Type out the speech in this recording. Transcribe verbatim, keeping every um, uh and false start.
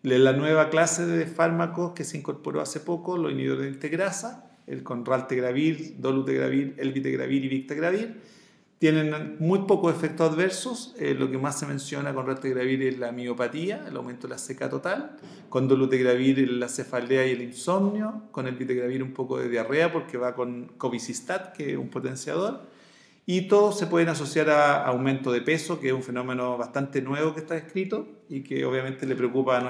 la nueva clase de fármacos que se incorporó hace poco, los inhibidores de integrasa, el con raltegravir, dolutegravir, elvitegravir y bictegravir, tienen muy pocos efectos adversos. Eh, lo que más se menciona con raltegravir es la miopatía, el aumento de la seca total, con dolutegravir la cefalea y el insomnio, con elvitegravir un poco de diarrea porque va con cobicistat, que es un potenciador, y todos se pueden asociar a aumento de peso, que es un fenómeno bastante nuevo que está descrito y que obviamente le preocupa a